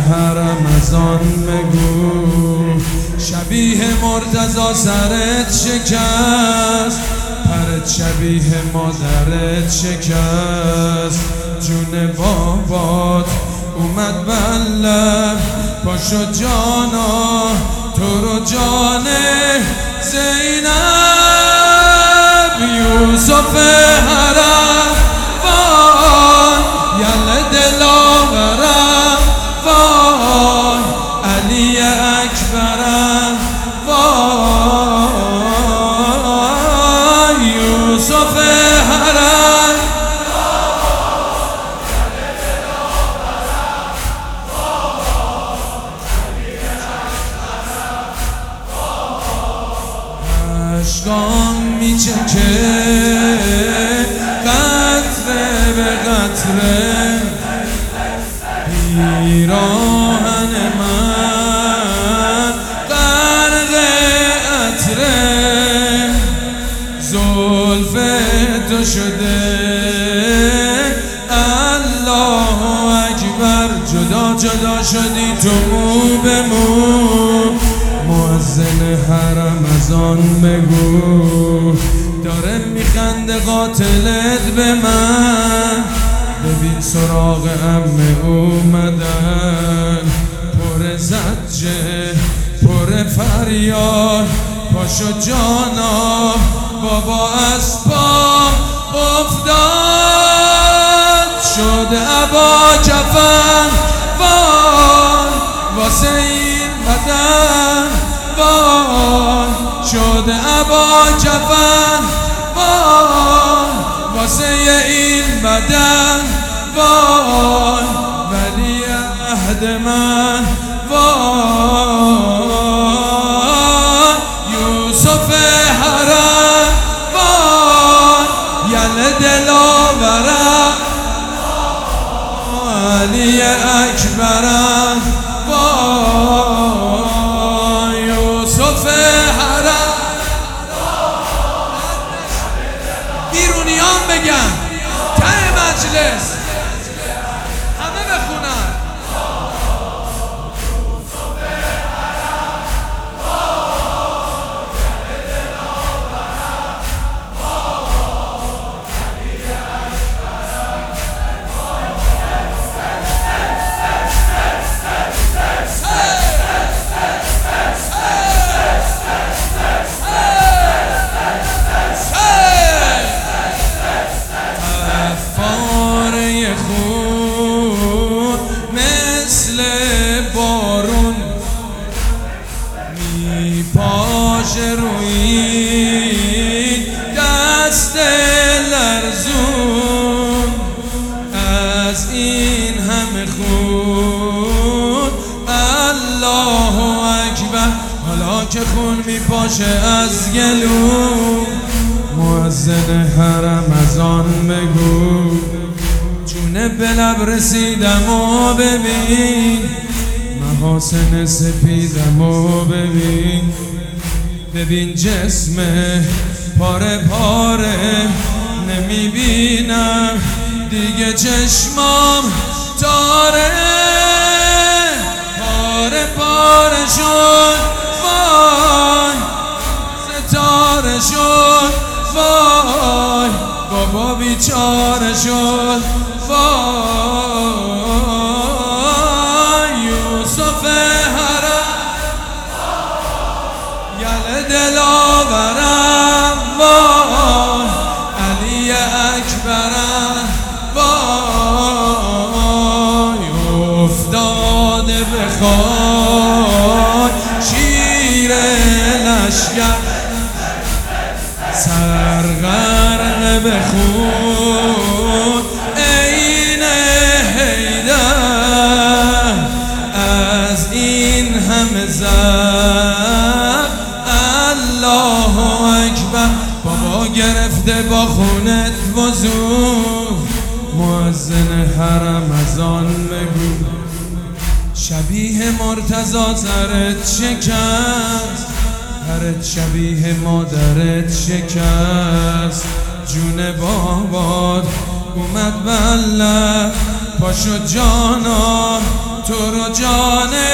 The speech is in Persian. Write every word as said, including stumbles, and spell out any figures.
حرم از آن بگو. شبیه مرتضی سرت شکست، پرت شبیه مادرت شکست. جون بابات اومد بله، پاشو جانا تو رو جان زینب. یوسف حرم وای، یل دلاورم وای، علی اکبرم وای. یوسف حرم اشکام میچکه قطره به قطره، پیراهن من غرق عطره. زلف تو شده الله اکبر، جدا جدا شدی تو مو به مو. مؤذن حرم از آن بگو، داره میخنده قاتلت به من. ببین سراغ عمه اومدن، پر زجه پر فریاد. پاشو جانا بابا از پا افتاد، شد ابا کفن وای واسه این بدن وای. شد ابا کفن وای واسه این بدن وای. ولی عهد من وای. یوسف حرم وای، یل دلاورم علی اکبرم وای. یوسف حرم بیرونیان بگن ته مجلس همه بخونن. بارون میپاشه روی دست لرزون، از این همه خون الله اکبر. حالا که خون میپاشه از گلو، مؤذن حرم از آن بگو. جونه به لب رسیدم و ببین، محاسن سپیدم و ببین. ببین جسم پاره پاره نمیبینم دیگه، چشمام تاره پاره پاره شد وای، ستاره شد وای. بابا بیچاره شد وای. یوسف حرم یل دلاورم وای، علی اکبرم وای. افتاده به خاک شیر لشگر، سرغرق به خون عین حیدر. از این همه زب الله اکبر. بابا گرفته با خونت وضو، مؤذن حرم از آن بگو. شبیه مرتضی سرت شکست، پرت شبیه مادرت شکست. جون بابات اومد بله، پاشو جانا تو رو جان